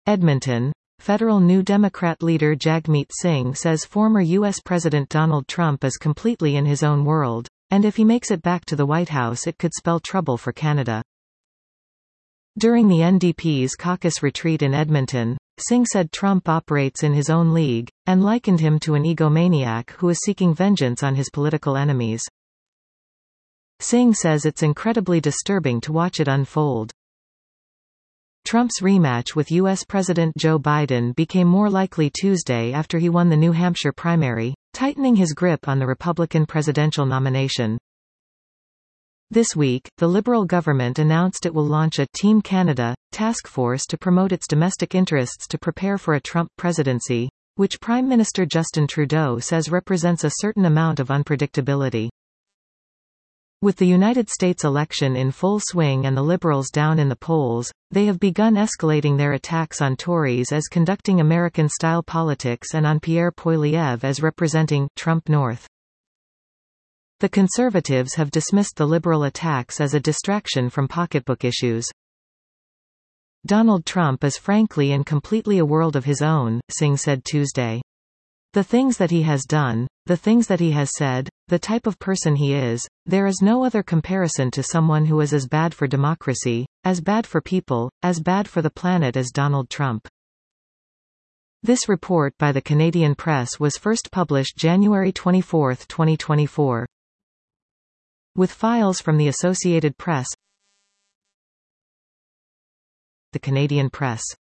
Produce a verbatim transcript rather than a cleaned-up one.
Edmonton. Federal New Democrat leader Jagmeet Singh says former U S President Donald Trump is completely in his own world, and if he makes it back to the White House it could spell trouble for Canada. During the N D P's caucus retreat in Edmonton, Singh said Trump operates in his own league, and likened him to an egomaniac who is seeking vengeance on his political enemies. Singh says it's incredibly disturbing to watch it unfold. Trump's rematch with U S President Joe Biden became more likely Tuesday after he won the New Hampshire primary, tightening his grip on the Republican presidential nomination. This week, the Liberal government announced it will launch a Team Canada task force to promote its domestic interests to prepare for a Trump presidency, which Prime Minister Justin Trudeau says represents a certain amount of unpredictability. With the United States election in full swing and the Liberals down in the polls, they have begun escalating their attacks on Tories as conducting American-style politics and on Pierre Poilievre as representing Trump North. The Conservatives have dismissed the Liberal attacks as a distraction from pocketbook issues. Donald Trump is frankly and completely a world of his own, Singh said Tuesday. The things that he has done, the things that he has said, the type of person he is, there is no other comparison to someone who is as bad for democracy, as bad for people, as bad for the planet as Donald Trump. This report by the Canadian Press was first published January twenty-fourth, twenty twenty-four. With files from the Associated Press, the Canadian Press.